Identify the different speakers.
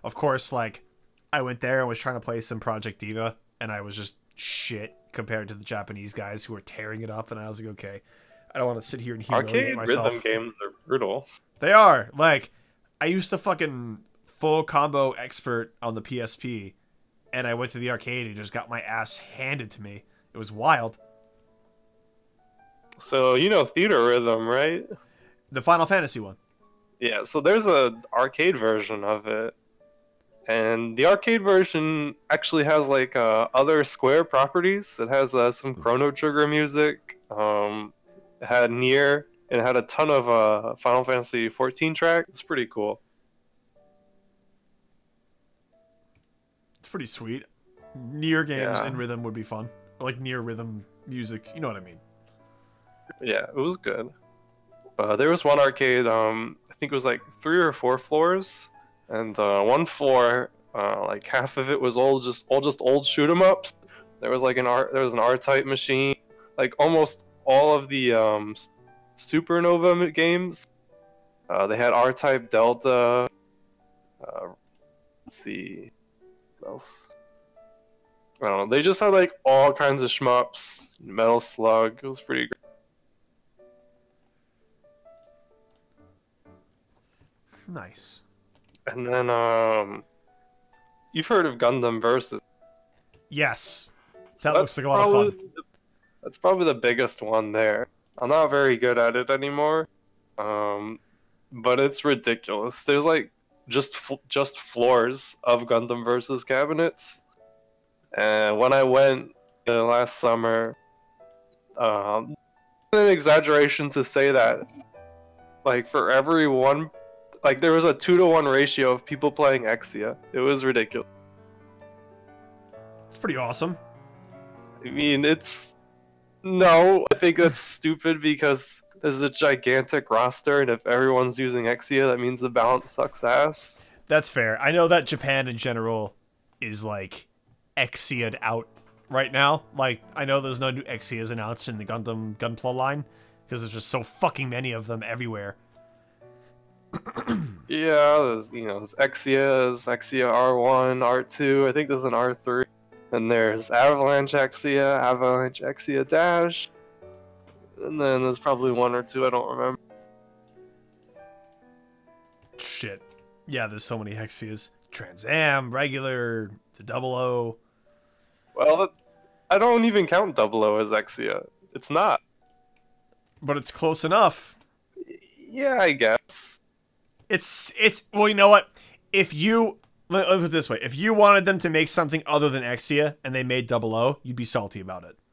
Speaker 1: Of course, like, I went there and was trying to play some Project Diva, and I was just shit compared to the Japanese guys who were tearing it up, and I was like, okay, I don't want to sit here and humiliate
Speaker 2: Arcade rhythm
Speaker 1: myself.
Speaker 2: games are brutal.
Speaker 1: They are. Like, I used to fucking full combo expert on the PSP, and I went to the arcade and just got my ass handed to me. It was wild.
Speaker 2: So you know Theater Rhythm, right?
Speaker 1: The Final Fantasy one.
Speaker 2: Yeah. So there's a arcade version of it, and the arcade version actually has like other Square properties. It has some Chrono Trigger music. It had Nier. It had a ton of Final Fantasy 14 tracks. It's pretty cool.
Speaker 1: It's pretty sweet. Near games
Speaker 2: Yeah.
Speaker 1: and rhythm would be fun. Like near rhythm music. You know what I mean?
Speaker 2: Yeah, it was good. There was one arcade. I think it was like 3 or 4 floors, and one floor, like half of it was all just old shoot 'em ups. There was like there was an R-Type machine. Like almost all of the Supernova games. They had R-Type Delta. Let's see, what else? I don't know. They just had like all kinds of shmups. Metal Slug. It was pretty great.
Speaker 1: Nice.
Speaker 2: And then you've heard of Gundam Versus.
Speaker 1: Yes.
Speaker 2: So
Speaker 1: That looks like a lot of fun.
Speaker 2: That's probably the biggest one there. I'm not very good at it anymore, but it's ridiculous. There's like just floors of Gundam Versus cabinets, and when I went last summer, an exaggeration to say that like for every one, like there was a 2-to-1 ratio of people playing Exia. It was ridiculous.
Speaker 1: It's pretty awesome.
Speaker 2: I mean, no, I think that's stupid because there's a gigantic roster, and if everyone's using Exia, that means the balance sucks ass.
Speaker 1: That's fair. I know that Japan in general is like Exia'd out right now. Like, I know there's no new Exias announced in the Gundam Gunpla line because there's just so fucking many of them everywhere.
Speaker 2: Yeah, there's Exia, there's Exia R1, R2, I think there's an R3. And there's Avalanche Exia, Avalanche Exia Dash, and then there's probably one or two I don't remember.
Speaker 1: Shit. Yeah, there's so many Hexias. Trans Am, regular, the Double O.
Speaker 2: Well, I don't even count Double O as Exia. It's not.
Speaker 1: But it's close enough.
Speaker 2: Yeah, I guess.
Speaker 1: It's well, you know what? If you let me put it this way, if you wanted them to make something other than Exia and they made Double O, you'd be salty about it.